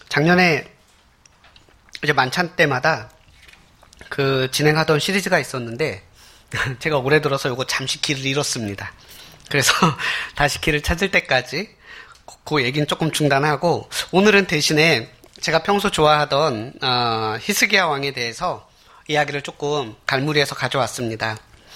작년에 이제 만찬 때마다 진행하던 시리즈가 있었는데, 제가 올해 들어서 요거 잠시 길을 잃었습니다. 그래서 다시 길을 찾을 때까지 그 얘기는 조금 중단하고, 오늘은 대신에 제가 평소 좋아하던 히스기야 왕에 대해서 이야기를 조금 갈무리해서 가져왔습니다.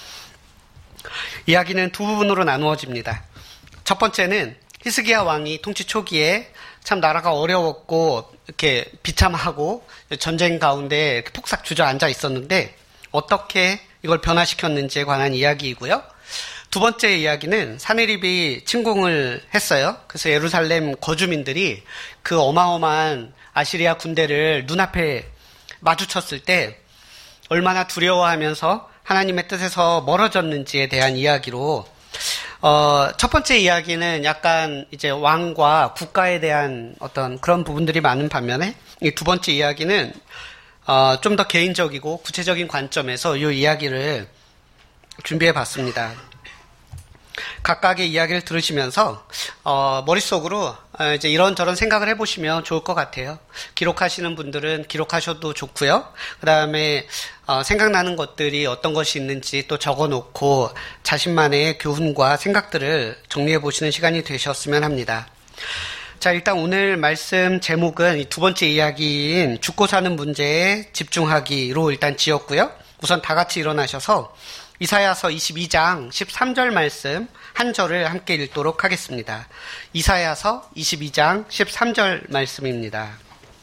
이야기는 두 부분으로 나누어집니다. 첫 번째는 히스기야 왕이 통치 초기에 참 나라가 어려웠고 이렇게 비참하고 전쟁 가운데 이렇게 폭삭 주저앉아 있었는데 어떻게 이걸 변화시켰는지에 관한 이야기이고요. 두 번째 이야기는 사네립이 침공을 했어요. 그래서 예루살렘 거주민들이 그 어마어마한 아시리아 군대를 눈앞에 마주쳤을 때 얼마나 두려워하면서 하나님의 뜻에서 멀어졌는지에 대한 이야기로, 첫 번째 이야기는 약간 이제 왕과 국가에 대한 어떤 그런 부분들이 많은 반면에 이 두 번째 이야기는 좀 더 개인적이고 구체적인 관점에서 이 이야기를 준비해 봤습니다. 각각의 이야기를 들으시면서 머릿속으로 이제 이런저런 생각을 해보시면 좋을 것 같아요. 기록하시는 분들은 기록하셔도 좋고요. 그 다음에 생각나는 것들이 어떤 것이 있는지 또 적어놓고 자신만의 교훈과 생각들을 정리해보시는 시간이 되셨으면 합니다. 자, 일단 오늘 말씀 제목은 이 두 번째 이야기인 죽고 사는 문제에 집중하기로 일단 지었고요. 우선 다 같이 일어나셔서 이사야서 22장 13절 말씀 한 절을 함께 읽도록 하겠습니다. 이사야서 22장 13절 말씀입니다.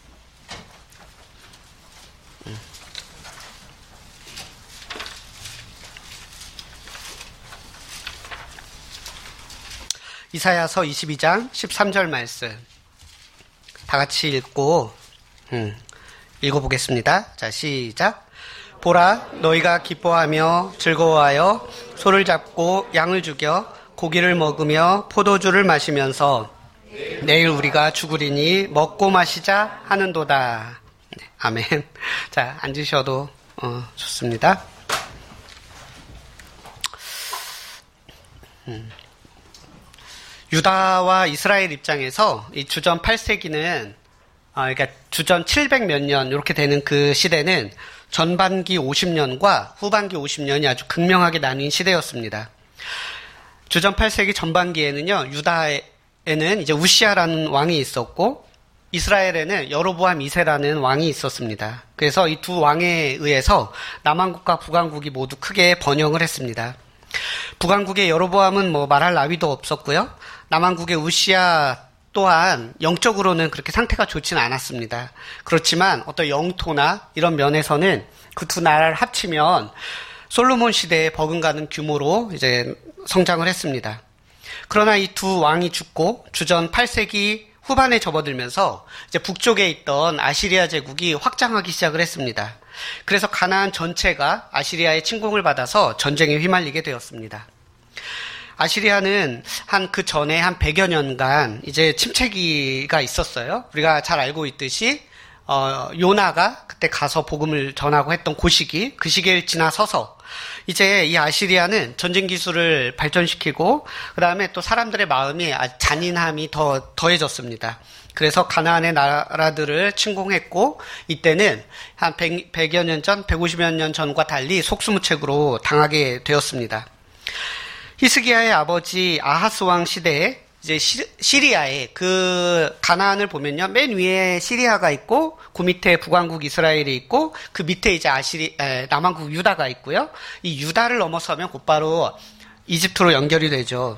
이사야서 22장 13절 말씀 다 같이 읽고 읽어보겠습니다. 자, 시작. 보라, 너희가 기뻐하며 즐거워하여 소를 잡고 양을 죽여 고기를 먹으며 포도주를 마시면서 내일 우리가 죽으리니 먹고 마시자 하는도다. 네, 아멘. 자, 앉으셔도 좋습니다. 유다와 이스라엘 입장에서 이 주전 8세기는 그러니까 주전 700 몇 년 이렇게 되는 그 시대는 전반기 50년과 후반기 50년이 아주 극명하게 나뉜 시대였습니다. 주전 8세기 전반기에는요, 유다에는 이제 우시아라는 왕이 있었고, 이스라엘에는 여로보암 2세라는 왕이 있었습니다. 그래서 이 두 왕에 의해서 남왕국과 북왕국이 모두 크게 번영을 했습니다. 북왕국의 여로보암은 뭐 말할 나위도 없었고요. 남왕국의 우시아 또한 영적으로는 그렇게 상태가 좋지는 않았습니다. 그렇지만 어떤 영토나 이런 면에서는 그 두 나라를 합치면 솔로몬 시대에 버금가는 규모로 이제 성장을 했습니다. 그러나 이 두 왕이 죽고 주전 8세기 후반에 접어들면서 이제 북쪽에 있던 아시리아 제국이 확장하기 시작을 했습니다. 그래서 가나안 전체가 아시리아의 침공을 받아서 전쟁에 휘말리게 되었습니다. 아시리아는 그 전에 한 100여 년간 이제 침체기가 있었어요. 우리가 잘 알고 있듯이, 요나가 그때 가서 복음을 전하고 했던 그 시기를 지나서서 이제 이 아시리아는 전쟁 기술을 발전시키고, 그 다음에 또 사람들의 마음이 잔인함이 더해졌습니다. 그래서 가나안의 나라들을 침공했고, 이때는 한 100여 년 전, 150여 년 전과 달리 속수무책으로 당하게 되었습니다. 히스기야의 아버지 아하스 왕 시대에 이제 시리아에 그 가나안을 보면요, 맨 위에 시리아가 있고 그 밑에 북왕국 이스라엘이 있고 그 밑에 이제 남왕국 유다가 있고요. 이 유다를 넘어서면 곧바로 이집트로 연결이 되죠.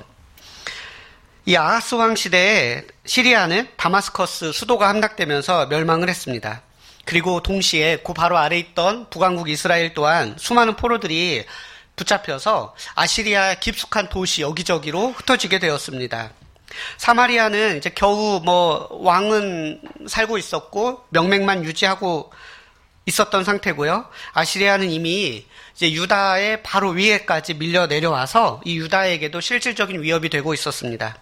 이 아하스 왕 시대에 시리아는 다마스커스 수도가 함락되면서 멸망을 했습니다. 그리고 동시에 그 바로 아래 있던 북왕국 이스라엘 또한 수많은 포로들이 붙잡혀서 아시리아 깊숙한 도시 여기저기로 흩어지게 되었습니다. 사마리아는 이제 겨우 왕은 살고 있었고 명맥만 유지하고 있었던 상태고요. 아시리아는 이미 이제 유다의 바로 위에까지 밀려 내려와서 이 유다에게도 실질적인 위협이 되고 있었습니다.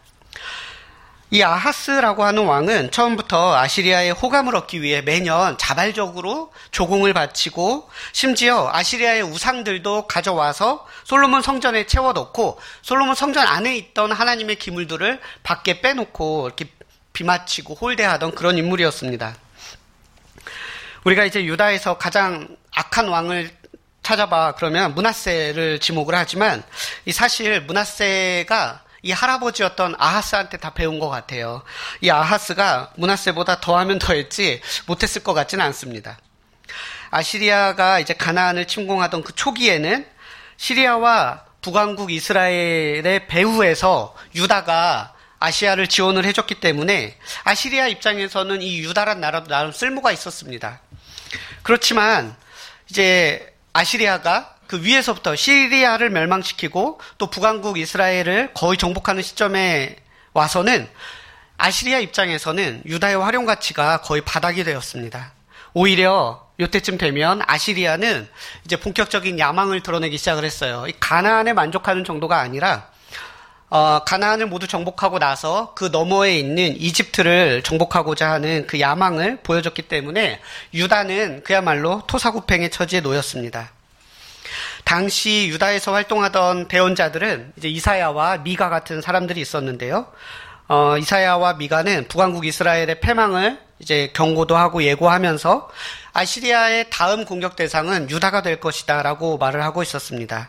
이 아하스라고 하는 왕은 처음부터 아시리아의 호감을 얻기 위해 매년 자발적으로 조공을 바치고 심지어 아시리아의 우상들도 가져와서 솔로몬 성전에 채워넣고 솔로몬 성전 안에 있던 하나님의 기물들을 밖에 빼놓고 이렇게 비맞히고 홀대하던 그런 인물이었습니다. 우리가 이제 유다에서 가장 악한 왕을 찾아봐 그러면 므낫세를 지목을 하지만 이 사실 므낫세가 이 할아버지였던 아하스한테 다 배운 것 같아요. 이 아하스가 므낫세보다 더하면 더했지 못했을 것 같지는 않습니다. 아시리아가 이제 가나안을 침공하던 그 초기에는 시리아와 북왕국 이스라엘의 배후에서 유다가 아시아를 지원을 해줬기 때문에 아시리아 입장에서는 이 유다란 나라도 나름 쓸모가 있었습니다. 그렇지만 이제 아시리아가 그 위에서부터 시리아를 멸망시키고 또 북왕국 이스라엘을 거의 정복하는 시점에 와서는 아시리아 입장에서는 유다의 활용 가치가 거의 바닥이 되었습니다. 오히려 이때쯤 되면 아시리아는 이제 본격적인 야망을 드러내기 시작을 했어요. 이 가나안에 만족하는 정도가 아니라 가나안을 모두 정복하고 나서 그 너머에 있는 이집트를 정복하고자 하는 그 야망을 보여줬기 때문에 유다는 그야말로 토사구팽의 처지에 놓였습니다. 당시 유다에서 활동하던 대언자들은 이제 이사야와 미가 같은 사람들이 있었는데요. 이사야와 미가는 북왕국 이스라엘의 패망을 이제 경고도 하고 예고하면서 아시리아의 다음 공격 대상은 유다가 될 것이다 라고 말을 하고 있었습니다.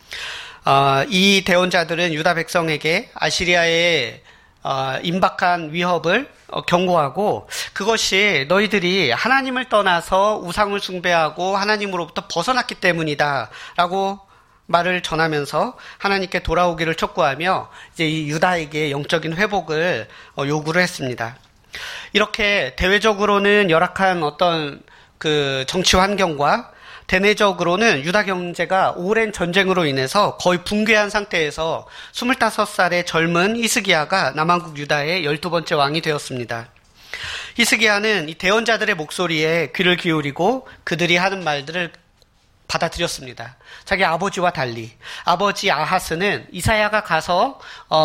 이 대언자들은 유다 백성에게 아시리아의 임박한 위협을 경고하고 그것이 너희들이 하나님을 떠나서 우상을 숭배하고 하나님으로부터 벗어났기 때문이다 라고 말을 전하면서 하나님께 돌아오기를 촉구하며 이제 이 유다에게 영적인 회복을 요구를 했습니다. 이렇게 대외적으로는 열악한 어떤 그 정치 환경과 대내적으로는 유다 경제가 오랜 전쟁으로 인해서 거의 붕괴한 상태에서 25살의 젊은 히스기야가 남왕국 유다의 12번째 왕이 되었습니다. 히스기야는 이 대언자들의 목소리에 귀를 기울이고 그들이 하는 말들을 받아들였습니다. 자기 아버지와 달리 아버지 아하스는 이사야가 가서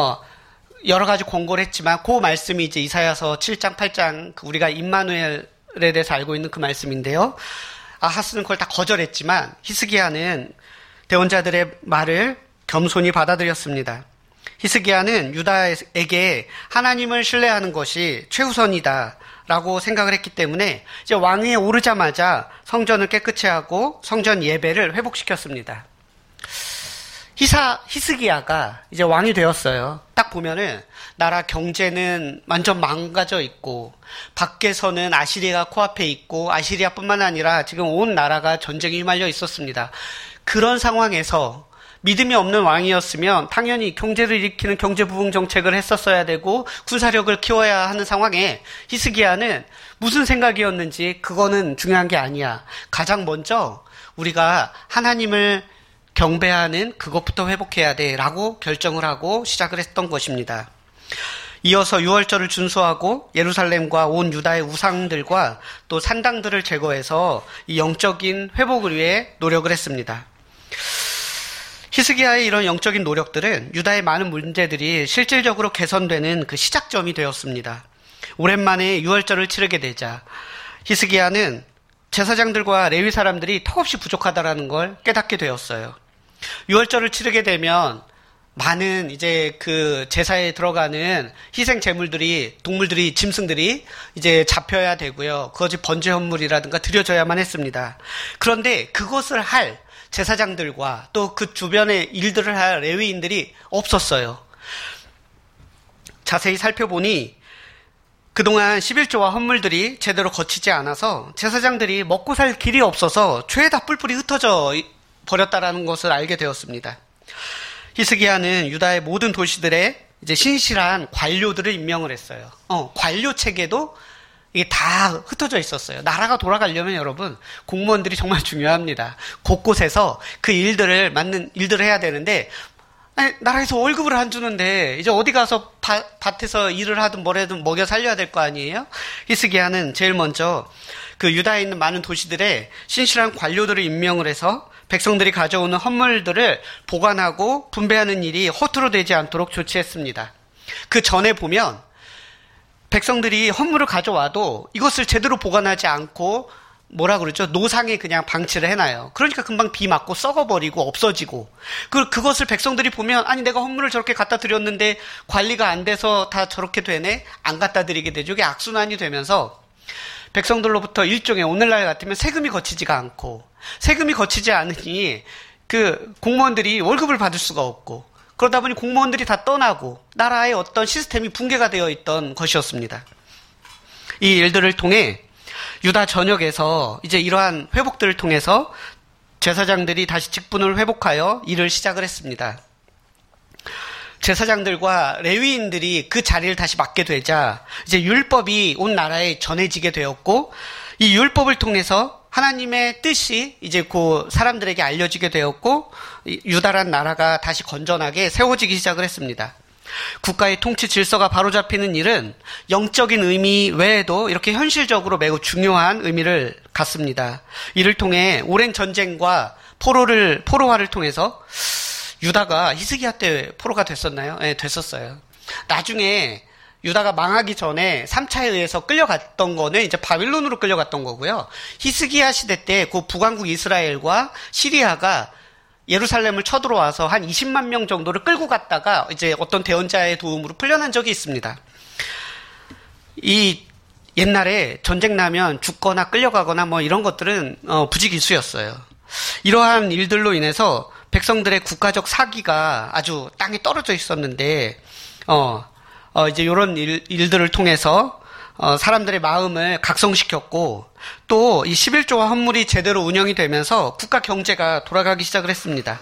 여러 가지 권고를 했지만 그 말씀이 이제 이사야서 7장 8장 우리가 임마누엘에 대해서 알고 있는 그 말씀인데요. 아하스는 그걸 다 거절했지만 히스기야는 대언자들의 말을 겸손히 받아들였습니다. 히스기야는 유다에게 하나님을 신뢰하는 것이 최우선이다 라고 생각을 했기 때문에 이제 왕위에 오르자마자 성전을 깨끗이 하고 성전 예배를 회복시켰습니다. 히스기야가 이제 왕이 되었어요. 딱 보면은 나라 경제는 완전 망가져 있고 밖에서는 아시리아가 코앞에 있고 아시리아뿐만 아니라 지금 온 나라가 전쟁에 휘말려 있었습니다. 그런 상황에서 믿음이 없는 왕이었으면 당연히 경제를 일으키는 경제부흥 정책을 했었어야 되고 군사력을 키워야 하는 상황에 히스기야는 무슨 생각이었는지 그거는 중요한 게 아니야. 가장 먼저 우리가 하나님을 경배하는 그것부터 회복해야 돼 라고 결정을 하고 시작을 했던 것입니다. 이어서 유월절을 준수하고 예루살렘과 온 유다의 우상들과 또 산당들을 제거해서 이 영적인 회복을 위해 노력을 했습니다. 히스기야의 이런 영적인 노력들은 유다의 많은 문제들이 실질적으로 개선되는 그 시작점이 되었습니다. 오랜만에 유월절을 치르게 되자 히스기야는 제사장들과 레위 사람들이 턱없이 부족하다라는 걸 깨닫게 되었어요. 유월절을 치르게 되면 많은 이제 그 제사에 들어가는 희생 제물들이, 동물들이, 짐승들이 이제 잡혀야 되고요. 그것이 번제 헌물이라든가 드려져야만 했습니다. 그런데 그것을 할 제사장들과 또 그 주변의 일들을 할 레위인들이 없었어요. 자세히 살펴보니 그동안 11조와 헌물들이 제대로 거치지 않아서 제사장들이 먹고 살 길이 없어서 죄다 뿔뿔이 흩어져 버렸다라는 것을 알게 되었습니다. 히스기야는 유다의 모든 도시들에 이제 신실한 관료들을 임명을 했어요. 관료 체계도 이게 다 흩어져 있었어요. 나라가 돌아가려면 여러분 공무원들이 정말 중요합니다. 곳곳에서 그 일들을 맞는 일들을 해야 되는데 나라에서 월급을 안 주는데 이제 어디 가서 밭에서 일을 하든 뭐라든 먹여 살려야 될 거 아니에요? 히스기야는 제일 먼저 그 유다에 있는 많은 도시들에 신실한 관료들을 임명을 해서 백성들이 가져오는 헌물들을 보관하고 분배하는 일이 허투루 되지 않도록 조치했습니다. 그 전에 보면 백성들이 헌물을 가져와도 이것을 제대로 보관하지 않고 뭐라 그러죠? 노상에 그냥 방치를 해놔요. 그러니까 금방 비 맞고 썩어버리고 없어지고. 그것을 백성들이 보면, 아니, 내가 헌물을 저렇게 갖다 드렸는데 관리가 안 돼서 다 저렇게 되네? 안 갖다 드리게 되죠. 이게 악순환이 되면서 백성들로부터 일종의 오늘날 같으면 세금이 거치지가 않고, 세금이 거치지 않으니 그 공무원들이 월급을 받을 수가 없고, 그러다 보니 공무원들이 다 떠나고 나라의 어떤 시스템이 붕괴가 되어 있던 것이었습니다. 이 일들을 통해 유다 전역에서 이제 이러한 회복들을 통해서 제사장들이 다시 직분을 회복하여 일을 시작을 했습니다. 제사장들과 레위인들이 그 자리를 다시 맡게 되자 이제 율법이 온 나라에 전해지게 되었고, 이 율법을 통해서 하나님의 뜻이 이제 그 사람들에게 알려지게 되었고, 유다란 나라가 다시 건전하게 세워지기 시작을 했습니다. 국가의 통치 질서가 바로잡히는 일은 영적인 의미 외에도 이렇게 현실적으로 매우 중요한 의미를 갖습니다. 이를 통해 오랜 전쟁과 포로화를 통해서 유다가 히스기야 때 포로가 됐었나요? 네, 됐었어요. 나중에 유다가 망하기 전에 3차에 의해서 끌려갔던 거는 이제 바빌론으로 끌려갔던 거고요. 히스기야 시대 때 그 북왕국 이스라엘과 시리아가 예루살렘을 쳐들어와서 한 20만 명 정도를 끌고 갔다가 이제 어떤 대언자의 도움으로 풀려난 적이 있습니다. 이 옛날에 전쟁 나면 죽거나 끌려가거나 뭐 이런 것들은 부지기수였어요. 이러한 일들로 인해서 백성들의 국가적 사기가 아주 땅에 떨어져 있었는데 이제 이런 일들을 통해서 사람들의 마음을 각성시켰고, 또 이 11조와 헌물이 제대로 운영이 되면서 국가 경제가 돌아가기 시작을 했습니다.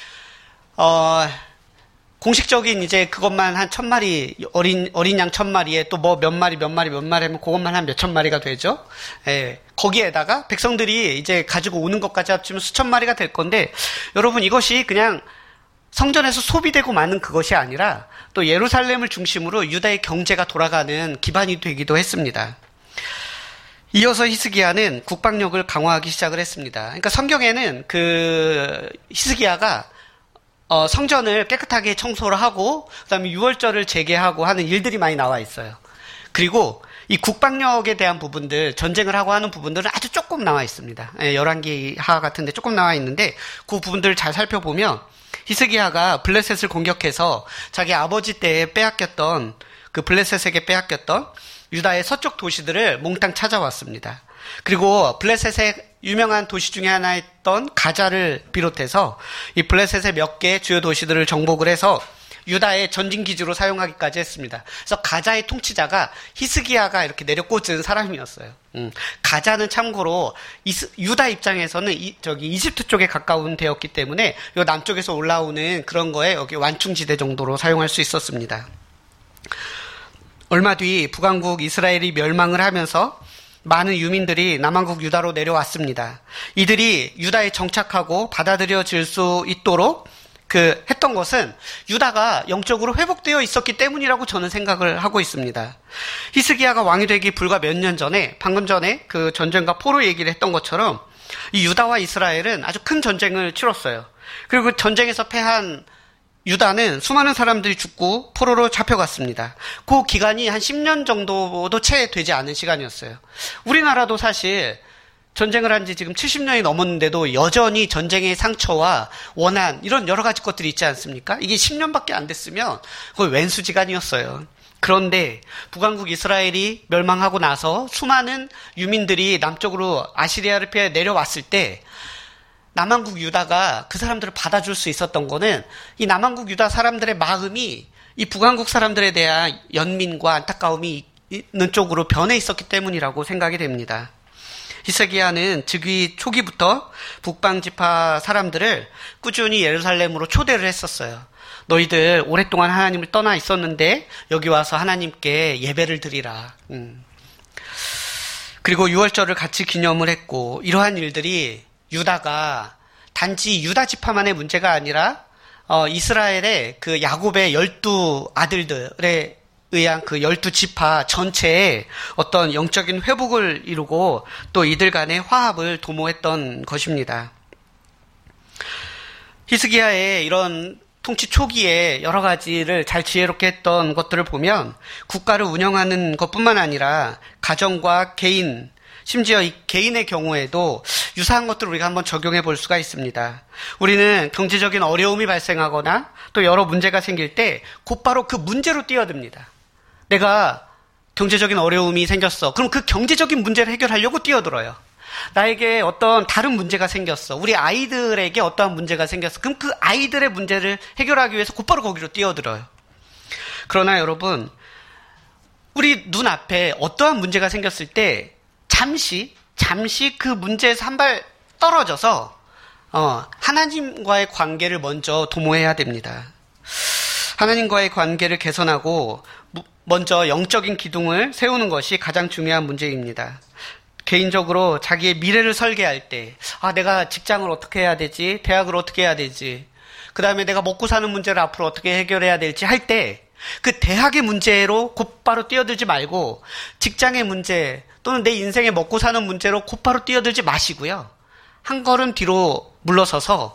공식적인 이제 그것만 한 1000마리, 어린 양 1000마리에 또 뭐 몇 마리 하면 그것만 한 몇천 마리가 되죠. 예. 거기에다가 백성들이 이제 가지고 오는 것까지 합치면 수천 마리가 될 건데, 여러분 이것이 그냥 성전에서 소비되고 마는 그것이 아니라 또 예루살렘을 중심으로 유다의 경제가 돌아가는 기반이 되기도 했습니다. 이어서 히스기야는 국방력을 강화하기 시작을 했습니다. 그러니까 성경에는 그 히스기야가 성전을 깨끗하게 청소를 하고 그다음에 유월절을 재개하고 하는 일들이 많이 나와 있어요. 그리고 이 국방력에 대한 부분들, 전쟁을 하고 하는 부분들은 아주 조금 나와 있습니다. 열왕기하 같은 데 조금 나와 있는데 그 부분들을 잘 살펴보면 히스기야가 블레셋을 공격해서 자기 아버지 때에 빼앗겼던, 그 블레셋에게 빼앗겼던 유다의 서쪽 도시들을 몽땅 찾아왔습니다. 그리고 블레셋의 유명한 도시 중에 하나였던 가자를 비롯해서 이 블레셋의 몇 개의 주요 도시들을 정복을 해서 유다의 전진기지로 사용하기까지 했습니다. 그래서 가자의 통치자가 히스기야가 이렇게 내려꽂은 사람이었어요. 가자는 참고로 유다 입장에서는 이집트 쪽에 가까운 데였기 때문에 요 남쪽에서 올라오는 그런 거에 여기 완충지대 정도로 사용할 수 있었습니다. 얼마 뒤 북왕국 이스라엘이 멸망을 하면서 많은 유민들이 남왕국 유다로 내려왔습니다. 이들이 유다에 정착하고 받아들여질 수 있도록 했던 것은 유다가 영적으로 회복되어 있었기 때문이라고 저는 생각을 하고 있습니다. 히스기야가 왕이 되기 불과 몇 년 전에, 방금 전에 그 전쟁과 포로 얘기를 했던 것처럼 이 유다와 이스라엘은 아주 큰 전쟁을 치렀어요. 그리고 그 전쟁에서 패한 유다는 수많은 사람들이 죽고 포로로 잡혀갔습니다. 그 기간이 한 10년 정도도 채 되지 않은 시간이었어요. 우리나라도 사실 전쟁을 한 지 지금 70년이 넘었는데도 여전히 전쟁의 상처와 원한, 이런 여러 가지 것들이 있지 않습니까? 이게 10년밖에 안 됐으면 거의 웬수지간이었어요. 그런데 북왕국 이스라엘이 멸망하고 나서 수많은 유민들이 남쪽으로 아시리아를 피해 내려왔을 때 남왕국 유다가 그 사람들을 받아줄 수 있었던 거는 이 남왕국 유다 사람들의 마음이 이 북왕국 사람들에 대한 연민과 안타까움이 있는 쪽으로 변해 있었기 때문이라고 생각이 됩니다. 히스기야는 즉위 초기부터 북방지파 사람들을 꾸준히 예루살렘으로 초대를 했었어요. 너희들 오랫동안 하나님을 떠나 있었는데 여기 와서 하나님께 예배를 드리라. 그리고 유월절을 같이 기념을 했고, 이러한 일들이 유다가 단지 유다 지파만의 문제가 아니라 이스라엘의 그 야곱의 12아들들에 의한 그 12지파 전체의 어떤 영적인 회복을 이루고 또 이들 간의 화합을 도모했던 것입니다. 히스기야의 이런 통치 초기에 여러 가지를 잘 지혜롭게 했던 것들을 보면 국가를 운영하는 것뿐만 아니라 가정과 개인, 심지어 이 개인의 경우에도 유사한 것들을 우리가 한번 적용해 볼 수가 있습니다. 우리는 경제적인 어려움이 발생하거나 또 여러 문제가 생길 때 곧바로 그 문제로 뛰어듭니다. 내가 경제적인 어려움이 생겼어. 그럼 그 경제적인 문제를 해결하려고 뛰어들어요. 나에게 어떤 다른 문제가 생겼어. 우리 아이들에게 어떠한 문제가 생겼어. 그럼 그 아이들의 문제를 해결하기 위해서 곧바로 거기로 뛰어들어요. 그러나 여러분, 우리 눈앞에 어떠한 문제가 생겼을 때 잠시 그 문제에서 한 발 떨어져서 하나님과의 관계를 먼저 도모해야 됩니다. 하나님과의 관계를 개선하고 먼저 영적인 기둥을 세우는 것이 가장 중요한 문제입니다. 개인적으로 자기의 미래를 설계할 때, 내가 직장을 어떻게 해야 되지? 대학을 어떻게 해야 되지? 그 다음에 내가 먹고 사는 문제를 앞으로 어떻게 해결해야 될지 할 때, 그 대학의 문제로 곧바로 뛰어들지 말고, 직장의 문제, 또는 내 인생의 먹고 사는 문제로 곧바로 뛰어들지 마시고요. 한 걸음 뒤로 물러서서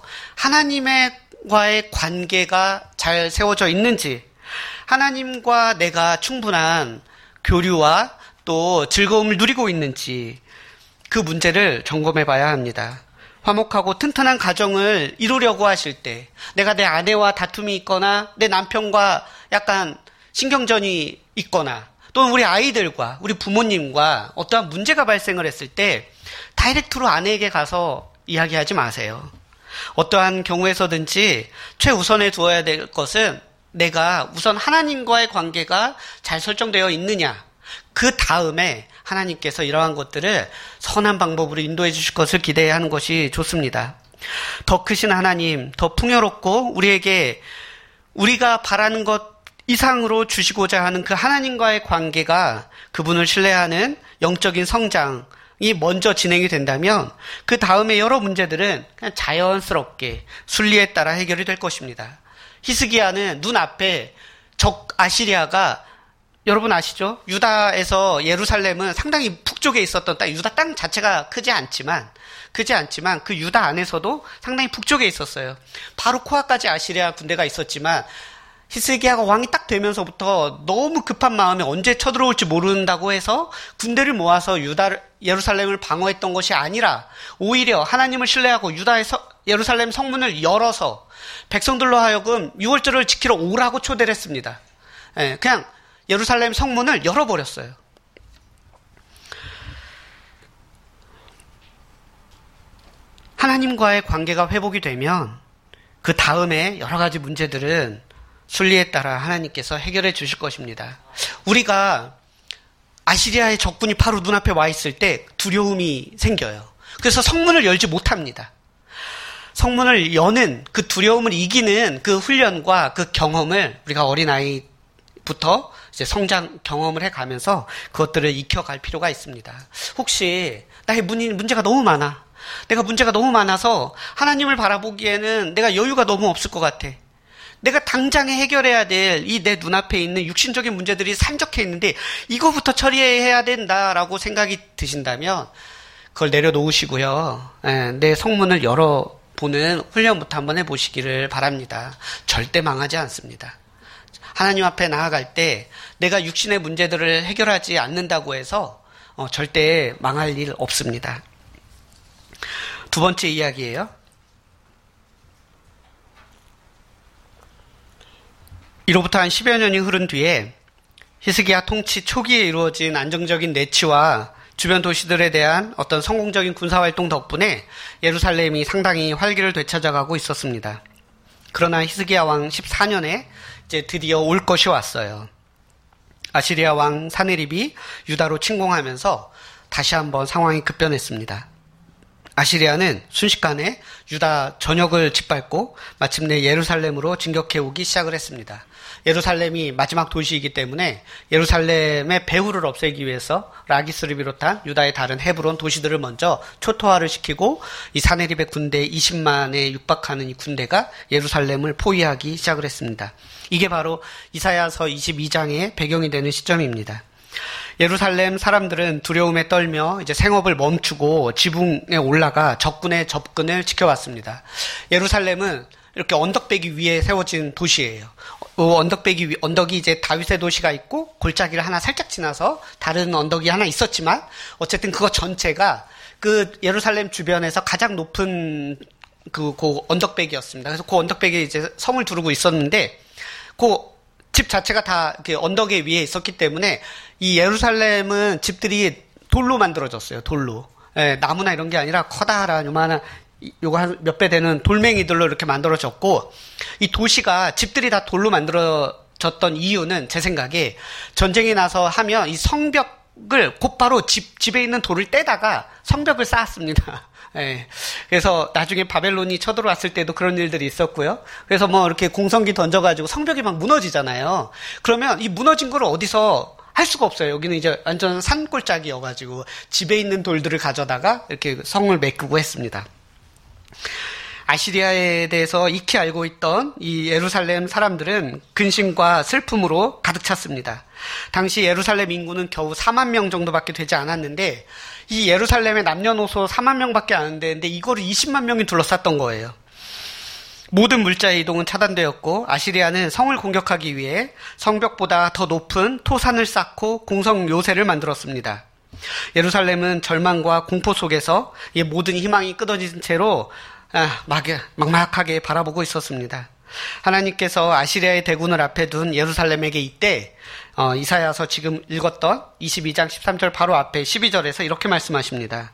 하나님과의 관계가 잘 세워져 있는지, 하나님과 내가 충분한 교류와 또 즐거움을 누리고 있는지 그 문제를 점검해 봐야 합니다. 화목하고 튼튼한 가정을 이루려고 하실 때, 내가 내 아내와 다툼이 있거나 내 남편과 약간 신경전이 있거나 또는 우리 아이들과 우리 부모님과 어떠한 문제가 발생을 했을 때 다이렉트로 아내에게 가서 이야기하지 마세요. 어떠한 경우에서든지 최우선에 두어야 될 것은 내가 우선 하나님과의 관계가 잘 설정되어 있느냐, 그 다음에 하나님께서 이러한 것들을 선한 방법으로 인도해 주실 것을 기대하는 것이 좋습니다. 더 크신 하나님, 더 풍요롭고 우리에게 우리가 바라는 것 이상으로 주시고자 하는 그 하나님과의 관계가, 그분을 신뢰하는 영적인 성장이 먼저 진행이 된다면 그 다음에 여러 문제들은 그냥 자연스럽게 순리에 따라 해결이 될 것입니다. 히스기야는 눈앞에 적 아시리아가, 여러분 아시죠? 유다에서 예루살렘은 상당히 북쪽에 있었던 땅, 유다 땅 자체가 크지 않지만 그 유다 안에서도 상당히 북쪽에 있었어요. 바로 코앞까지 아시리아 군대가 있었지만 히스기야가 왕이 딱 되면서부터 너무 급한 마음에 언제 쳐들어올지 모른다고 해서 군대를 모아서 예루살렘을 방어했던 것이 아니라 오히려 하나님을 신뢰하고 예루살렘 성문을 열어서 백성들로 하여금 유월절을 지키러 오라고 초대를 했습니다. 그냥 예루살렘 성문을 열어버렸어요. 하나님과의 관계가 회복이 되면 그 다음에 여러 가지 문제들은 순리에 따라 하나님께서 해결해 주실 것입니다. 우리가 아시리아의 적군이 바로 눈앞에 와 있을 때 두려움이 생겨요. 그래서 성문을 열지 못합니다. 성문을 여는 그 두려움을 이기는 그 훈련과 그 경험을 우리가 어린아이부터 이제 성장 경험을 해가면서 그것들을 익혀갈 필요가 있습니다. 혹시 나의 문제가 너무 많아. 내가 문제가 너무 많아서 하나님을 바라보기에는 내가 여유가 너무 없을 것 같아. 내가 당장에 해결해야 될 이 내 눈앞에 있는 육신적인 문제들이 산적해 있는데 이거부터 처리해야 된다라고 생각이 드신다면 그걸 내려놓으시고요. 내 성문을 열어보는 훈련부터 한번 해보시기를 바랍니다. 절대 망하지 않습니다. 하나님 앞에 나아갈 때 내가 육신의 문제들을 해결하지 않는다고 해서 절대 망할 일 없습니다. 두 번째 이야기예요. 이로부터 한 10여 년이 흐른 뒤에 히스기야 통치 초기에 이루어진 안정적인 내치와 주변 도시들에 대한 어떤 성공적인 군사활동 덕분에 예루살렘이 상당히 활기를 되찾아가고 있었습니다. 그러나 히스기야 왕 14년에 이제 드디어 올 것이 왔어요. 아시리아 왕 사네립이 유다로 침공하면서 다시 한번 상황이 급변했습니다. 아시리아는 순식간에 유다 전역을 짓밟고 마침내 예루살렘으로 진격해오기 시작을 했습니다. 예루살렘이 마지막 도시이기 때문에 예루살렘의 배후를 없애기 위해서 라기스를 비롯한 유다의 다른 헤브론 도시들을 먼저 초토화를 시키고 이 사네립의 군대 20만에 육박하는 이 군대가 예루살렘을 포위하기 시작을 했습니다. 이게 바로 이사야서 22장의 배경이 되는 시점입니다. 예루살렘 사람들은 두려움에 떨며 이제 생업을 멈추고 지붕에 올라가 적군의 접근을 지켜왔습니다. 예루살렘은 이렇게 언덕배기 위에 세워진 도시예요. 언덕이 이제 다윗의 도시가 있고 골짜기를 하나 살짝 지나서 다른 언덕이 하나 있었지만 어쨌든 그거 전체가 그 예루살렘 주변에서 가장 높은 그 언덕배기였습니다. 그래서 그 언덕배기에 이제 성을 두르고 있었는데 그 집 자체가 다 이렇게 언덕에 위에 있었기 때문에 이 예루살렘은 집들이 돌로 만들어졌어요. 돌로. 예, 나무나 이런 게 아니라 커다란 요만한 요거 한 몇 배 되는 돌멩이들로 이렇게 만들어졌고 이 도시가 집들이 다 돌로 만들어졌던 이유는 제 생각에 전쟁이 나서 하면 이 성벽을 곧바로 집에 있는 돌을 떼다가 성벽을 쌓았습니다. 예. 그래서 나중에 바벨론이 쳐들어왔을 때도 그런 일들이 있었고요. 그래서 뭐 이렇게 공성기 던져가지고 성벽이 막 무너지잖아요. 그러면 이 무너진 걸 어디서 할 수가 없어요. 여기는 이제 완전 산골짜기여가지고 집에 있는 돌들을 가져다가 이렇게 성을 메꾸고 했습니다. 아시리아에 대해서 익히 알고 있던 이 예루살렘 사람들은 근심과 슬픔으로 가득 찼습니다. 당시 예루살렘 인구는 겨우 4만 명 정도밖에 되지 않았는데 이 예루살렘의 남녀노소 4만 명밖에 안 되는데 이거를 20만 명이 둘러쌌던 거예요. 모든 물자의 이동은 차단되었고 아시리아는 성을 공격하기 위해 성벽보다 더 높은 토산을 쌓고 공성 요새를 만들었습니다. 예루살렘은 절망과 공포 속에서 이 모든 희망이 끊어진 채로 막막하게 바라보고 있었습니다. 하나님께서 아시리아의 대군을 앞에 둔 예루살렘에게 이때 이사야서 지금 읽었던 22장 13절 바로 앞에 12절에서 이렇게 말씀하십니다.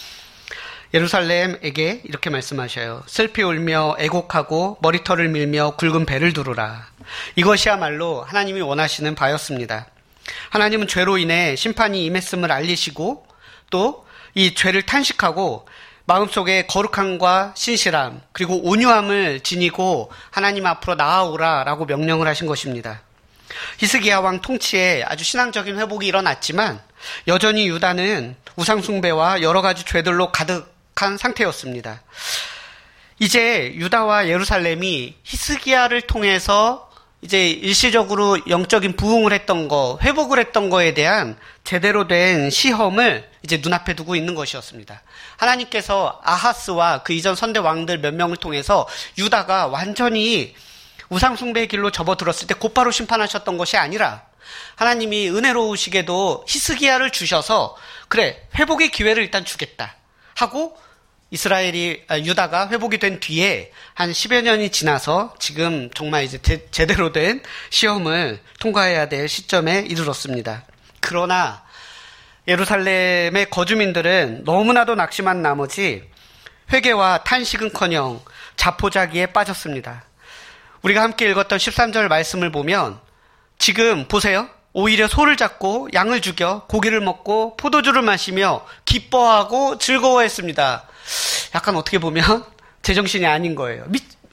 예루살렘에게 이렇게 말씀하셔요. 슬피 울며 애곡하고 머리털을 밀며 굵은 배를 두르라. 이것이야말로 하나님이 원하시는 바였습니다. 하나님은 죄로 인해 심판이 임했음을 알리시고 또 이 죄를 탄식하고 마음속에 거룩함과 신실함 그리고 온유함을 지니고 하나님 앞으로 나아오라라고 명령을 하신 것입니다. 히스기야 왕 통치에 아주 신앙적인 회복이 일어났지만 여전히 유다는 우상숭배와 여러 가지 죄들로 가득한 상태였습니다. 이제 유다와 예루살렘이 히스기야를 통해서 이제 일시적으로 영적인 부흥을 했던 거, 회복을 했던 거에 대한 제대로 된 시험을 이제 눈앞에 두고 있는 것이었습니다. 하나님께서 아하스와 그 이전 선대 왕들 몇 명을 통해서 유다가 완전히 우상숭배의 길로 접어들었을 때 곧바로 심판하셨던 것이 아니라 하나님이 은혜로우시게도 히스기야를 주셔서 그래, 회복의 기회를 일단 주겠다 하고 유다가 회복이 된 뒤에 한 10여 년이 지나서 지금 정말 이제 제대로 된 시험을 통과해야 될 시점에 이르렀습니다. 그러나 예루살렘의 거주민들은 너무나도 낙심한 나머지 회개와 탄식은커녕 자포자기에 빠졌습니다. 우리가 함께 읽었던 13절 말씀을 보면 지금 보세요. 오히려 소를 잡고 양을 죽여 고기를 먹고 포도주를 마시며 기뻐하고 즐거워했습니다. 약간 어떻게 보면 제정신이 아닌 거예요.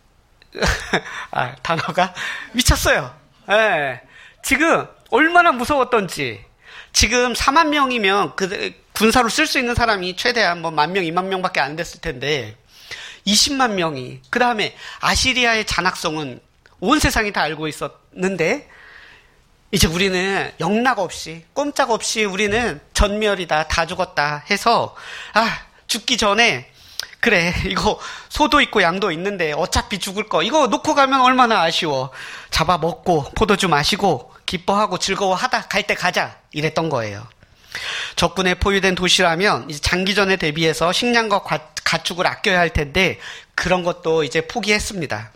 단어가 미쳤어요. 네. 지금 얼마나 무서웠던지. 지금 4만 명이면 군사로 쓸 수 있는 사람이 최대한 10,000명, 20,000명밖에 안 됐을 텐데 20만 명이 그 다음에 아시리아의 잔악성은 온 세상이 다 알고 있었는데 이제 우리는 영락 없이 꼼짝없이 우리는 전멸이다, 다 죽었다 해서 죽기 전에 그래 이거 소도 있고 양도 있는데 어차피 죽을 거 이거 놓고 가면 얼마나 아쉬워. 잡아 먹고 포도주 마시고 기뻐하고 즐거워하다 갈 때 가자 이랬던 거예요. 적군에 포위된 도시라면 이제 장기전에 대비해서 식량과 가축을 아껴야 할 텐데 그런 것도 이제 포기했습니다.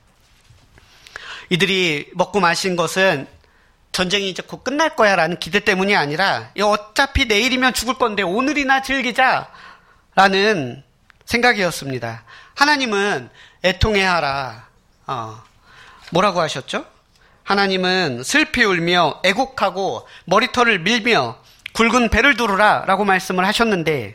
이들이 먹고 마신 것은 전쟁이 이제 곧 끝날 거야 라는 기대 때문이 아니라 어차피 내일이면 죽을 건데 오늘이나 즐기자라는 생각이었습니다. 하나님은 애통해하라. 뭐라고 하셨죠? 하나님은 슬피 울며 애곡하고 머리털을 밀며 굵은 배를 두르라 라고 말씀을 하셨는데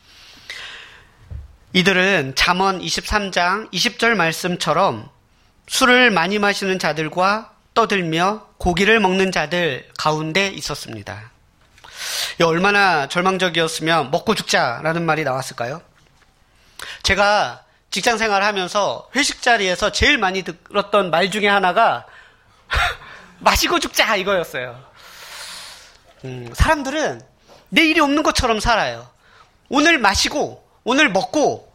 이들은 잠언 23장 20절 말씀처럼 술을 많이 마시는 자들과 떠들며 고기를 먹는 자들 가운데 있었습니다. 얼마나 절망적이었으면 먹고 죽자라는 말이 나왔을까요? 제가 직장 생활을 하면서 회식 자리에서 제일 많이 들었던 말 중에 하나가 마시고 죽자 이거였어요. 사람들은 내일이 없는 것처럼 살아요. 오늘 마시고 오늘 먹고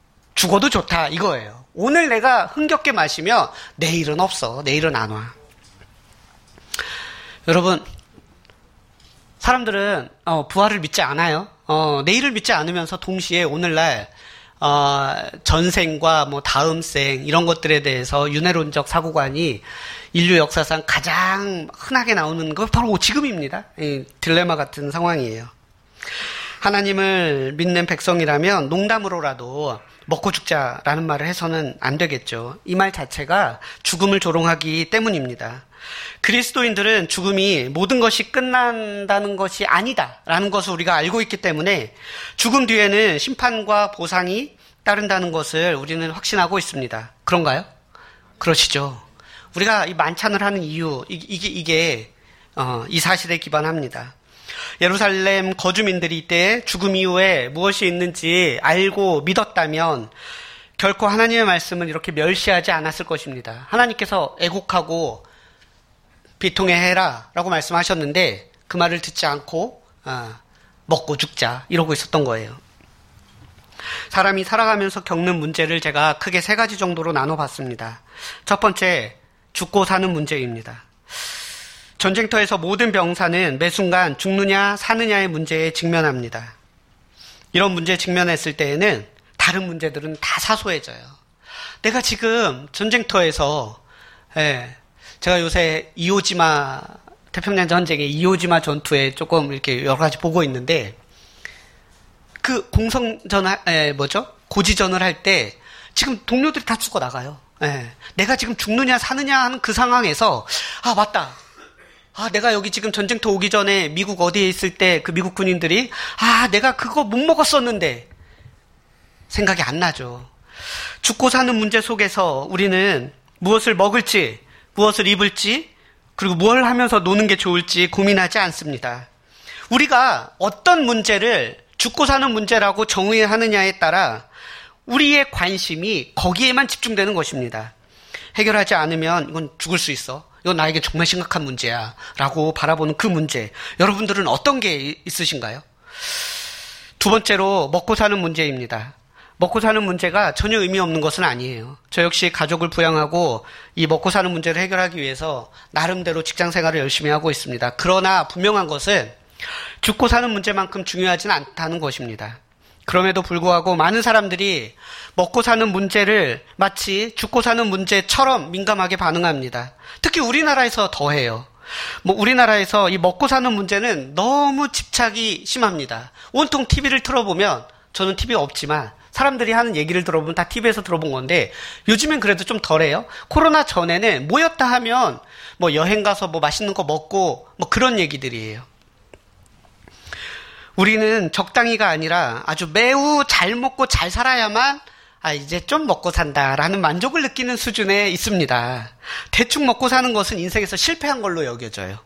죽어도 좋다 이거예요. 오늘 내가 흥겹게 마시면 내일은 없어. 내일은 안 와. 여러분, 사람들은 부활을 믿지 않아요. 내일을 믿지 않으면서 동시에 오늘날 전생과 뭐 다음 생 이런 것들에 대해서 윤회론적 사고관이 인류 역사상 가장 흔하게 나오는 거 바로 지금입니다. 이 딜레마 같은 상황이에요. 하나님을 믿는 백성이라면 농담으로라도 먹고 죽자라는 말을 해서는 안 되겠죠. 이 말 자체가 죽음을 조롱하기 때문입니다. 그리스도인들은 죽음이 모든 것이 끝난다는 것이 아니다라는 것을 우리가 알고 있기 때문에 죽음 뒤에는 심판과 보상이 따른다는 것을 우리는 확신하고 있습니다. 그런가요? 그러시죠. 우리가 이 만찬을 하는 이유, 이게 이 사실에 기반합니다. 예루살렘 거주민들이 이때 죽음 이후에 무엇이 있는지 알고 믿었다면 결코 하나님의 말씀을 이렇게 멸시하지 않았을 것입니다. 하나님께서 애곡하고 비통해 해라 라고 말씀하셨는데 그 말을 듣지 않고 먹고 죽자 이러고 있었던 거예요. 사람이 살아가면서 겪는 문제를 제가 크게 3가지 정도로 나눠봤습니다. 첫 번째, 죽고 사는 문제입니다. 전쟁터에서 모든 병사는 매 순간 죽느냐 사느냐의 문제에 직면합니다. 이런 문제에 직면했을 때에는 다른 문제들은 다 사소해져요. 내가 지금 전쟁터에서 제가 요새 이오지마 태평양 전쟁의 이오지마 전투에 조금 이렇게 여러 가지 보고 있는데 그 고지전을 할 때 지금 동료들이 다 죽어 나가요. 내가 지금 죽느냐 사느냐 하는 그 상황에서 맞다. 내가 여기 지금 전쟁터 오기 전에 미국 어디에 있을 때 그 미국 군인들이 내가 그거 못 먹었었는데 생각이 안 나죠. 죽고 사는 문제 속에서 우리는 무엇을 먹을지, 무엇을 입을지, 그리고 뭘 하면서 노는 게 좋을지 고민하지 않습니다. 우리가 어떤 문제를 죽고 사는 문제라고 정의하느냐에 따라 우리의 관심이 거기에만 집중되는 것입니다. 해결하지 않으면 이건 죽을 수 있어. 이건 나에게 정말 심각한 문제야. 라고 바라보는 그 문제. 여러분들은 어떤 게 있으신가요? 두 번째로 먹고 사는 문제입니다. 먹고 사는 문제가 전혀 의미 없는 것은 아니에요. 저 역시 가족을 부양하고 이 먹고 사는 문제를 해결하기 위해서 나름대로 직장 생활을 열심히 하고 있습니다. 그러나 분명한 것은 죽고 사는 문제만큼 중요하지는 않다는 것입니다. 그럼에도 불구하고 많은 사람들이 먹고 사는 문제를 마치 죽고 사는 문제처럼 민감하게 반응합니다. 특히 우리나라에서 더해요. 우리나라에서 이 먹고 사는 문제는 너무 집착이 심합니다. 온통 TV를 틀어보면, 저는 TV가 없지만 사람들이 하는 얘기를 들어보면 다 TV에서 들어본 건데 요즘엔 그래도 좀 덜해요. 코로나 전에는 모였다 하면 여행 가서 맛있는 거 먹고 그런 얘기들이에요. 우리는 적당히가 아니라 아주 매우 잘 먹고 잘 살아야만 이제 좀 먹고 산다라는 만족을 느끼는 수준에 있습니다. 대충 먹고 사는 것은 인생에서 실패한 걸로 여겨져요.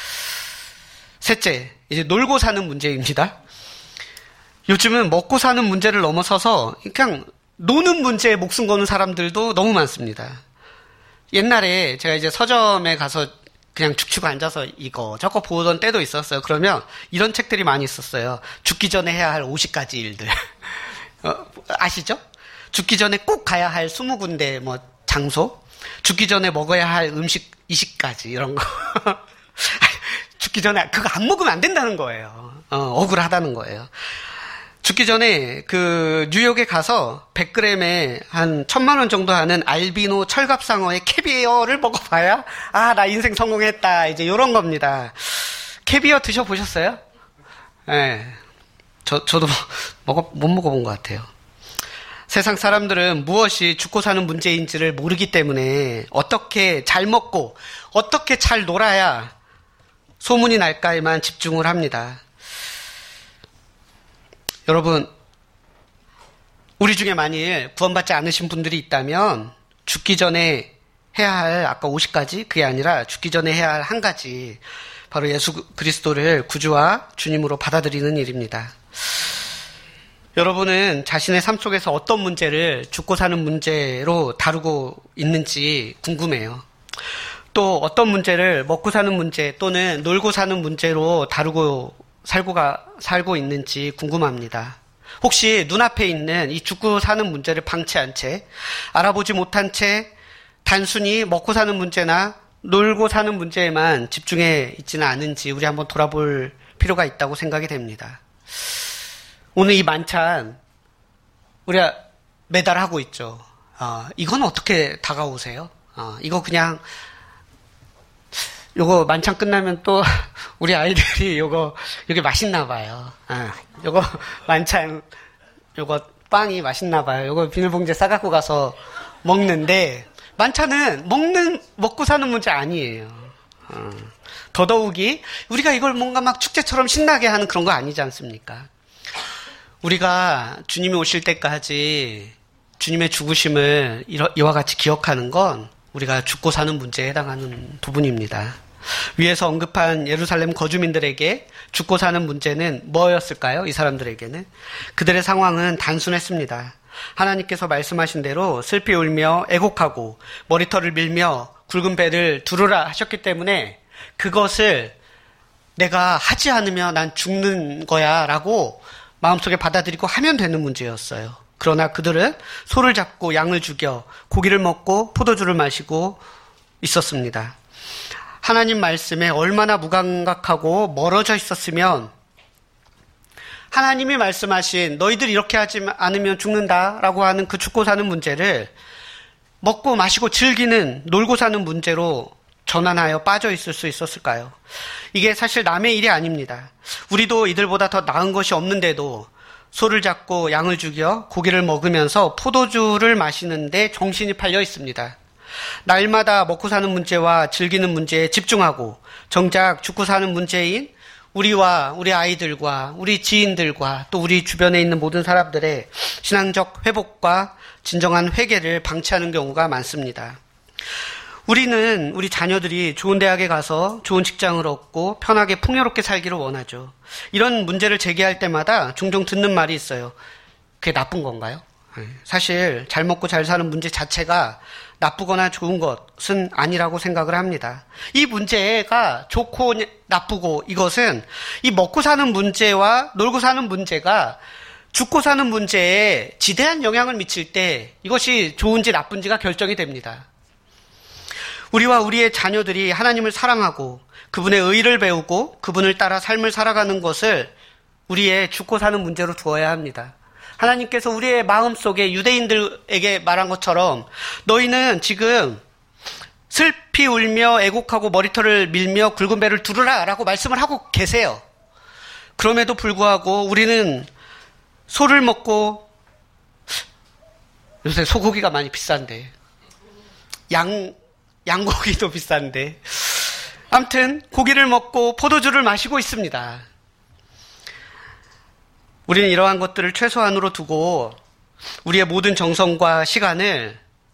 셋째, 이제 놀고 사는 문제입니다. 요즘은 먹고 사는 문제를 넘어서서 그냥 노는 문제에 목숨 거는 사람들도 너무 많습니다. 옛날에 제가 이제 서점에 가서 그냥 죽치고 앉아서 이거 저거 보던 때도 있었어요. 그러면 이런 책들이 많이 있었어요. 죽기 전에 해야 할 50가지 일들. 아시죠? 죽기 전에 꼭 가야 할 20군데 장소, 죽기 전에 먹어야 할 음식 20가지 이런 거. 죽기 전에 그거 안 먹으면 안 된다는 거예요. 억울하다는 거예요. 죽기 전에 뉴욕에 가서 100g에 한 1,000,000원 정도 하는 알비노 철갑상어의 캐비어를 먹어봐야 나 인생 성공했다 이제 이런 겁니다. 캐비어 드셔보셨어요? 네. 저도 못 먹어본 것 같아요. 세상 사람들은 무엇이 죽고 사는 문제인지를 모르기 때문에 어떻게 잘 먹고 어떻게 잘 놀아야 소문이 날까에만 집중을 합니다. 여러분, 우리 중에 만일 구원받지 않으신 분들이 있다면 죽기 전에 해야 할 아까 50가지 그게 아니라 죽기 전에 해야 할 한 가지, 바로 예수 그리스도를 구주와 주님으로 받아들이는 일입니다. 여러분은 자신의 삶 속에서 어떤 문제를 죽고 사는 문제로 다루고 있는지 궁금해요. 또 어떤 문제를 먹고 사는 문제 또는 놀고 사는 문제로 다루고 살고 있는지 궁금합니다. 혹시 눈앞에 있는 이 죽고 사는 문제를 방치한 채, 알아보지 못한 채 단순히 먹고 사는 문제나 놀고 사는 문제에만 집중해 있지는 않은지 우리 한번 돌아볼 필요가 있다고 생각이 됩니다. 오늘 이 만찬 우리가 매달 하고 있죠. 이건 어떻게 다가오세요? 이거 그냥 요거 만찬 끝나면 또 우리 아이들이 요거 여기 맛있나 봐요. 요거 만찬 요거 빵이 맛있나 봐요. 요거 비닐봉지에 싸갖고 가서 먹는데 만찬은 먹고 사는 문제 아니에요. 더더욱이 우리가 이걸 뭔가 막 축제처럼 신나게 하는 그런 거 아니지 않습니까? 우리가 주님이 오실 때까지 주님의 죽으심을 이와 같이 기억하는 건 우리가 죽고 사는 문제에 해당하는 부분입니다. 위에서 언급한 예루살렘 거주민들에게 죽고 사는 문제는 뭐였을까요? 이 사람들에게는 그들의 상황은 단순했습니다. 하나님께서 말씀하신 대로 슬피 울며 애곡하고 머리털을 밀며 굵은 배를 두르라 하셨기 때문에 그것을 내가 하지 않으면 난 죽는 거야 라고 마음속에 받아들이고 하면 되는 문제였어요. 그러나 그들은 소를 잡고 양을 죽여 고기를 먹고 포도주를 마시고 있었습니다. 하나님 말씀에 얼마나 무감각하고 멀어져 있었으면 하나님이 말씀하신 너희들 이렇게 하지 않으면 죽는다라고 하는 그 죽고 사는 문제를 먹고 마시고 즐기는 놀고 사는 문제로 전환하여 빠져 있을 수 있었을까요? 이게 사실 남의 일이 아닙니다. 우리도 이들보다 더 나은 것이 없는데도 소를 잡고 양을 죽여 고기를 먹으면서 포도주를 마시는데 정신이 팔려 있습니다. 날마다 먹고 사는 문제와 즐기는 문제에 집중하고 정작 죽고 사는 문제인 우리와 우리 아이들과 우리 지인들과 또 우리 주변에 있는 모든 사람들의 신앙적 회복과 진정한 회개를 방치하는 경우가 많습니다. 우리는 우리 자녀들이 좋은 대학에 가서 좋은 직장을 얻고 편하게 풍요롭게 살기를 원하죠. 이런 문제를 제기할 때마다 종종 듣는 말이 있어요. 그게 나쁜 건가요? 사실 잘 먹고 잘 사는 문제 자체가 나쁘거나 좋은 것은 아니라고 생각을 합니다. 이 문제가 좋고 나쁘고 이것은 이 먹고 사는 문제와 놀고 사는 문제가 죽고 사는 문제에 지대한 영향을 미칠 때 이것이 좋은지 나쁜지가 결정이 됩니다. 우리와 우리의 자녀들이 하나님을 사랑하고 그분의 의를 배우고 그분을 따라 삶을 살아가는 것을 우리의 죽고 사는 문제로 두어야 합니다. 하나님께서 우리의 마음속에 유대인들에게 말한 것처럼 너희는 지금 슬피 울며 애곡하고 머리털을 밀며 굵은 배를 두르라 라고 말씀을 하고 계세요. 그럼에도 불구하고 우리는 소를 먹고 요새 소고기가 많이 비싼데 양고기도 비싼데 아무튼 고기를 먹고 포도주를 마시고 있습니다. 우리는 이러한 것들을 최소한으로 두고 우리의 모든 정성과 시간을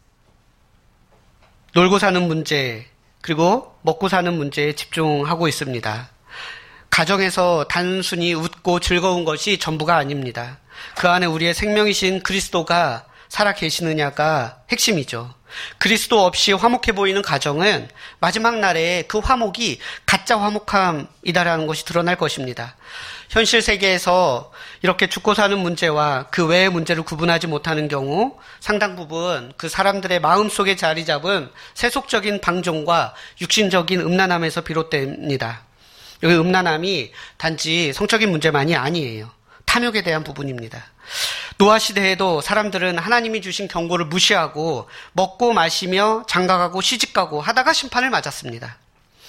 놀고 사는 문제 그리고 먹고 사는 문제에 집중하고 있습니다. 가정에서 단순히 웃고 즐거운 것이 전부가 아닙니다. 그 안에 우리의 생명이신 그리스도가 살아 계시느냐가 핵심이죠. 그리스도 없이 화목해 보이는 가정은 마지막 날에 그 화목이 가짜 화목함이다라는 것이 드러날 것입니다. 현실 세계에서 이렇게 죽고 사는 문제와 그 외의 문제를 구분하지 못하는 경우 상당 부분 그 사람들의 마음속에 자리 잡은 세속적인 방종과 육신적인 음란함에서 비롯됩니다. 여기 음란함이 단지 성적인 문제만이 아니에요. 탐욕에 대한 부분입니다. 노아 시대에도 사람들은 하나님이 주신 경고를 무시하고 먹고 마시며 장가가고 시집가고 하다가 심판을 맞았습니다.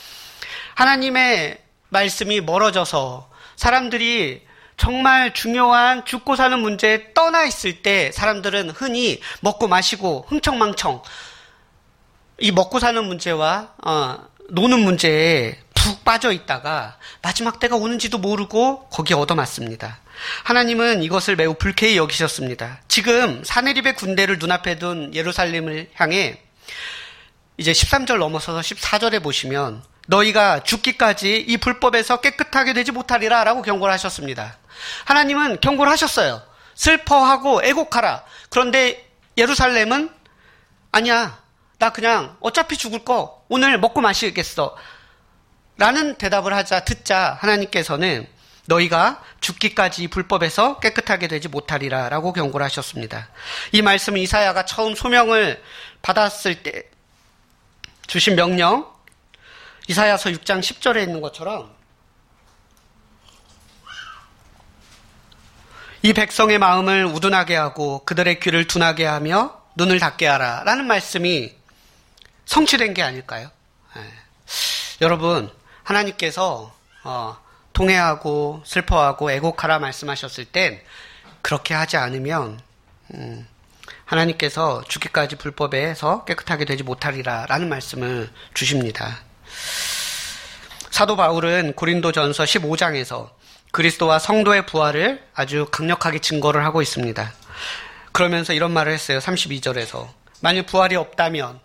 하나님의 말씀이 멀어져서 사람들이 정말 중요한 죽고 사는 문제에 떠나 있을 때 사람들은 흔히 먹고 마시고 흥청망청 이 먹고 사는 문제와 노는 문제에 푹 빠져 있다가 마지막 때가 오는지도 모르고 거기에 얻어맞습니다. 하나님은 이것을 매우 불쾌히 여기셨습니다. 지금 사내립의 군대를 눈앞에 둔 예루살렘을 향해 이제 13절 넘어서서 14절에 보시면 너희가 죽기까지 이 불법에서 깨끗하게 되지 못하리라 라고 경고를 하셨습니다. 하나님은 경고를 하셨어요. 슬퍼하고 애곡하라. 그런데 예루살렘은 아니야. 나 그냥 어차피 죽을 거 오늘 먹고 마시겠어. 라는 대답을 듣자 하나님께서는 너희가 죽기까지 이 불법에서 깨끗하게 되지 못하리라 라고 경고를 하셨습니다. 이 말씀은 이사야가 처음 소명을 받았을 때 주신 명령 이사야서 6장 10절에 있는 것처럼 이 백성의 마음을 우둔하게 하고 그들의 귀를 둔하게 하며 눈을 닫게 하라 라는 말씀이 성취된 게 아닐까요? 여러분, 하나님께서 통회하고 슬퍼하고 애곡하라 말씀하셨을 땐 그렇게 하지 않으면 하나님께서 죽기까지 불법에서 깨끗하게 되지 못하리라 라는 말씀을 주십니다. 사도 바울은 고린도전서 15장에서 그리스도와 성도의 부활을 아주 강력하게 증거를 하고 있습니다. 그러면서 이런 말을 했어요. 32절에서 만일 부활이 없다면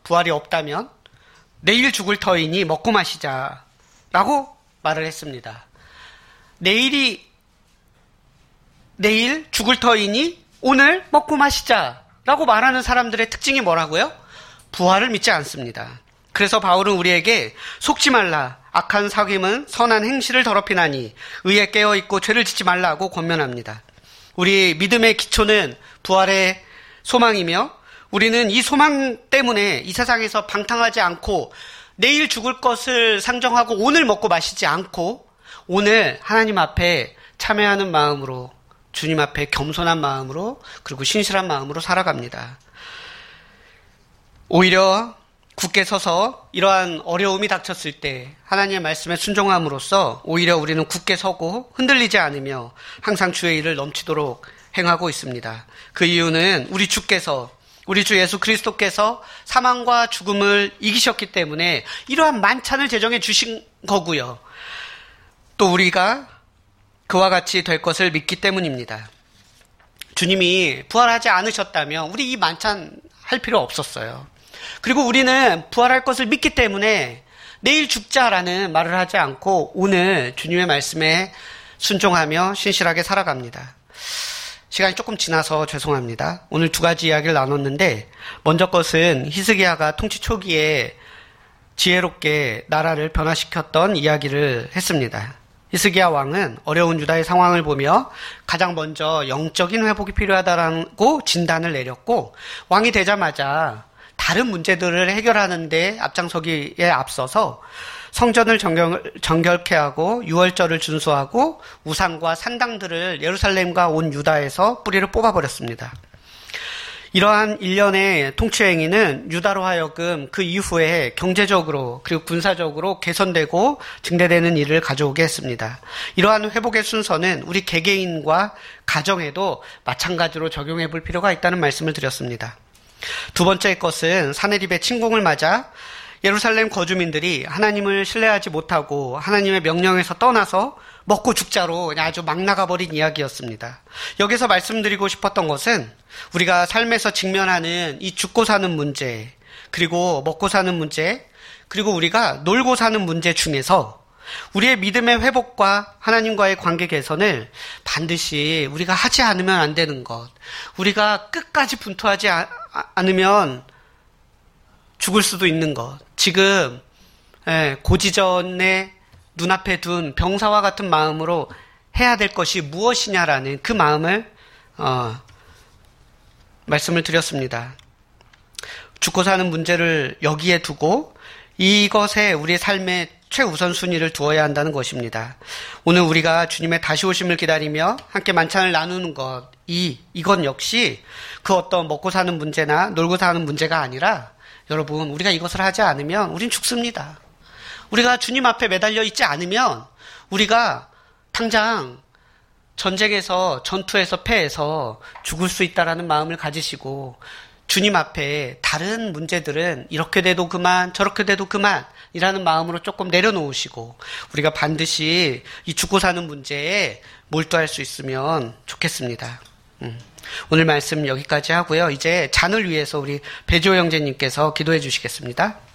내일 죽을 터이니 먹고 마시자 라고 말을 했습니다. 내일 죽을 터이니 오늘 먹고 마시자 라고 말하는 사람들의 특징이 뭐라고요? 부활을 믿지 않습니다. 그래서 바울은 우리에게 속지 말라. 악한 사귐은 선한 행실을 더럽히나니 의에 깨어있고 죄를 짓지 말라고 권면합니다. 우리 믿음의 기초는 부활의 소망이며 우리는 이 소망 때문에 이 세상에서 방탕하지 않고 내일 죽을 것을 상정하고 오늘 먹고 마시지 않고 오늘 하나님 앞에 참회하는 마음으로 주님 앞에 겸손한 마음으로 그리고 신실한 마음으로 살아갑니다. 오히려 굳게 서서 이러한 어려움이 닥쳤을 때 하나님의 말씀에 순종함으로써 오히려 우리는 굳게 서고 흔들리지 않으며 항상 주의 일을 넘치도록 행하고 있습니다. 그 이유는 우리 주 예수 그리스도께서 사망과 죽음을 이기셨기 때문에 이러한 만찬을 제정해 주신 거고요. 또 우리가 그와 같이 될 것을 믿기 때문입니다. 주님이 부활하지 않으셨다면 우리 이 만찬 할 필요 없었어요. 그리고 우리는 부활할 것을 믿기 때문에 내일 죽자라는 말을 하지 않고 오늘 주님의 말씀에 순종하며 신실하게 살아갑니다. 시간이 조금 지나서 죄송합니다. 오늘 두 가지 이야기를 나눴는데 먼저 것은 히스기야가 통치 초기에 지혜롭게 나라를 변화시켰던 이야기를 했습니다. 히스기야 왕은 어려운 유다의 상황을 보며 가장 먼저 영적인 회복이 필요하다고 진단을 내렸고 왕이 되자마자 다른 문제들을 해결하는 데 앞장서기에 앞서서 성전을 정결케 하고 유월절을 준수하고 우상과 산당들을 예루살렘과 온 유다에서 뿌리를 뽑아버렸습니다. 이러한 일련의 통치 행위는 유다로 하여금 그 이후에 경제적으로 그리고 군사적으로 개선되고 증대되는 일을 가져오게 했습니다. 이러한 회복의 순서는 우리 개개인과 가정에도 마찬가지로 적용해 볼 필요가 있다는 말씀을 드렸습니다. 두 번째 것은 사내립의 침공을 맞아 예루살렘 거주민들이 하나님을 신뢰하지 못하고 하나님의 명령에서 떠나서 먹고 죽자로 그냥 아주 막 나가버린 이야기였습니다. 여기서 말씀드리고 싶었던 것은 우리가 삶에서 직면하는 이 죽고 사는 문제, 그리고 먹고 사는 문제, 그리고 우리가 놀고 사는 문제 중에서 우리의 믿음의 회복과 하나님과의 관계 개선을 반드시 우리가 하지 않으면 안 되는 것, 우리가 끝까지 분투하지 않으면 죽을 수도 있는 것, 지금 고지전에 눈앞에 둔 병사와 같은 마음으로 해야 될 것이 무엇이냐라는 그 마음을 말씀을 드렸습니다. 죽고 사는 문제를 여기에 두고 이것에 우리의 삶의 최우선순위를 두어야 한다는 것입니다. 오늘 우리가 주님의 다시 오심을 기다리며 함께 만찬을 나누는 것, 이건 역시 그 어떤 먹고 사는 문제나 놀고 사는 문제가 아니라 여러분, 우리가 이것을 하지 않으면 우린 죽습니다. 우리가 주님 앞에 매달려 있지 않으면 우리가 당장 전투에서 패해서 죽을 수 있다라는 마음을 가지시고 주님 앞에 다른 문제들은 이렇게 돼도 그만 저렇게 돼도 그만이라는 마음으로 조금 내려놓으시고 우리가 반드시 이 죽고 사는 문제에 몰두할 수 있으면 좋겠습니다. 오늘 말씀 여기까지 하고요. 이제 잔을 위해서 우리 배지호 형제님께서 기도해 주시겠습니다.